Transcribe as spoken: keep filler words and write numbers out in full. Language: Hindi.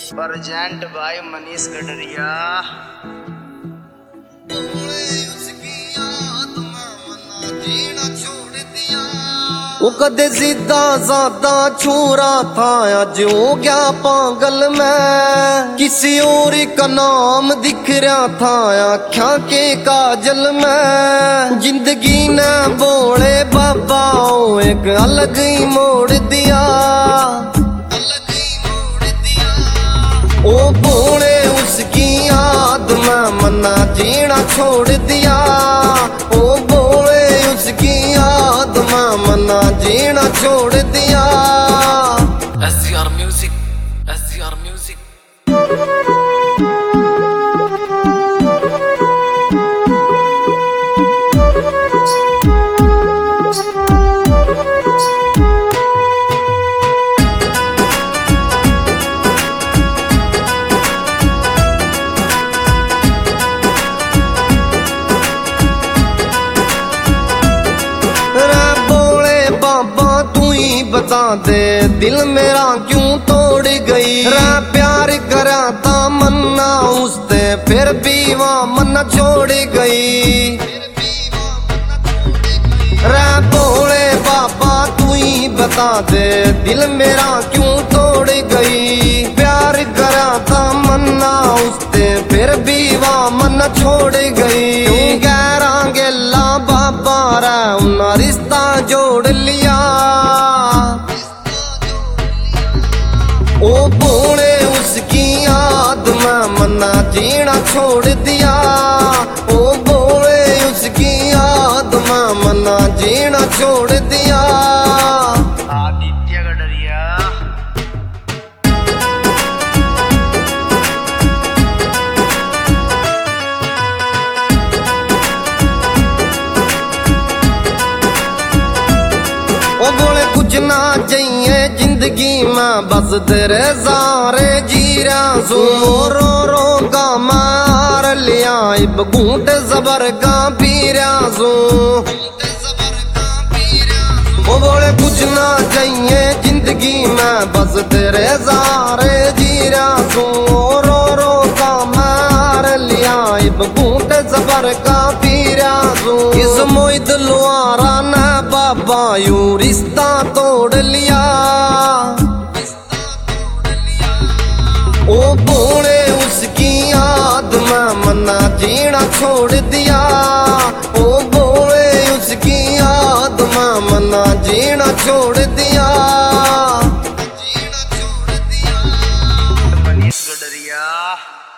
प्रेजेंट भाई मनीष कटरिया। वो कदे सीधा सादा छोरा था अज हो गया पागल में। किसी और का नाम दिख रहा था आँखों के काजल में। जिंदगी ने बोले बाबा एक अलग ही मोड़ दिया। ओ बोले उसकी याद में मना जीना छोड़ दिया। ओ बोले उसकी याद में मना जीना छोड़ दिया। S C R music, S C R music. बता दे दिल मेरा क्यों तोड़ गई। रे प्यार करा था मन्ना उससे फिर भी वहाँ मन्ना छोड़ गई। रे बोले बाबा तू ही बता दे दिल मेरा क्यों तोड़ गई। प्यार करा था मन्ना उससे फिर भी वहाँ मन्ना छोड़ गई। क्यों गहरा गेला बाबा रे उन्ना रिश्ता जोड़ लिया। ओ बोले उसकी याद में मना जीना छोड़ दिया। ओ बोले उसकी याद में मना जीना छोड़ दिया। आदित्य कटरिया। ओ बोले कुछ ना चाहिए जिंदगी में बस तेरे सारे जीरा सो। रो रो का मार लिया इब घूट जबर का पीरा सो। ओ बोले कुछ ना चाहिए जिंदगी में बस तेरे सारे जीरा सो। रो रो का मार लिया इब घूट जबर का पीरा सो। इस मोहित लुआरा ने बाबा यू रिश्ता तोड़ लिया। ओ बोले उसकी याद में मना जीना छोड़ दिया। ओ बोले उसकी याद में मना जीना छोड़ दिया। मनीष कटरिया।